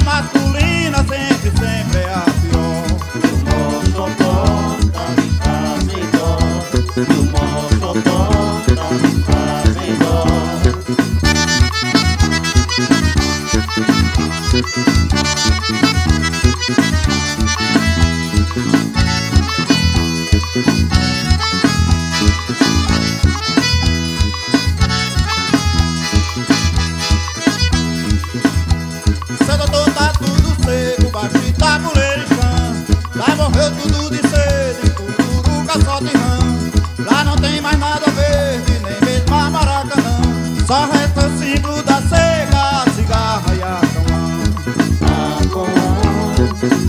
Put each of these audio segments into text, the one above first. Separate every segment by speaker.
Speaker 1: masculina sempre, sempre é a pior.
Speaker 2: E o moço tá me fazendo dó. E o moço tá me fazendo dó.
Speaker 1: Seu doutor tá tudo seco, baixo tá puleiro e chão. Lá morreu tudo de sede, cururuca só de rã. Lá não tem mais nada verde, nem mesmo a Maracanã. Só resta o símbolo da seca, a cigarra e a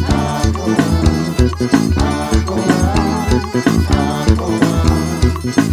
Speaker 1: cão.